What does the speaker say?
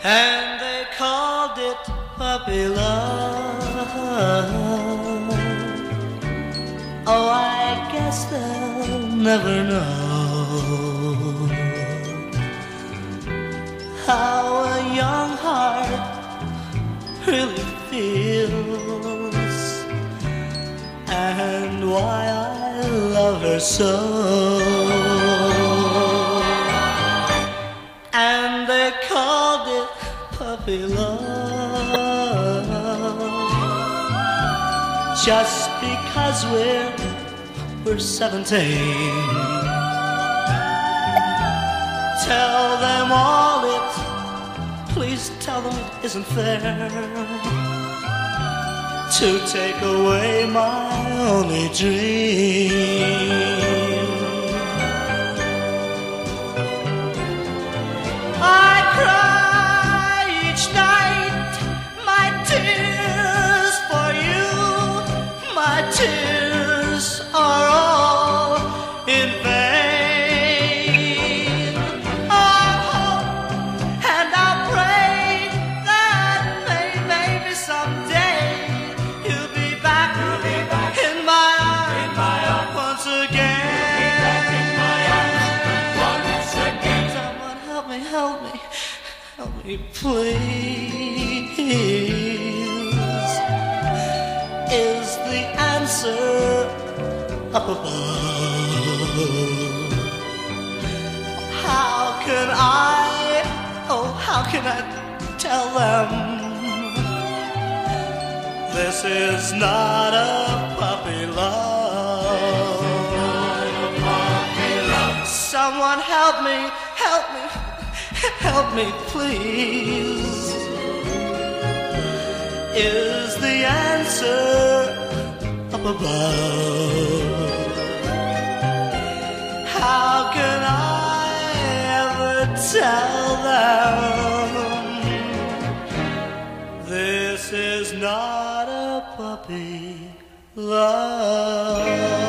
and they called it puppy love. Oh, I guess they'll never know how a young heart really feels, and why I love her so. And they called it puppy love just because we're 17. Tell them all it, please tell them it isn't fair to take away my only dream. I cry each night my tears for you. My tears are all in vain. Oh, and I pray that maybe someday you'll be back in my arms once again. Someone help me, help me, help me, please. Is the answer up above? How can I tell them this is not a puppy love? Someone help me, help me, help me, please. Is the answer up above? How can I ever tell them this is not a puppy love?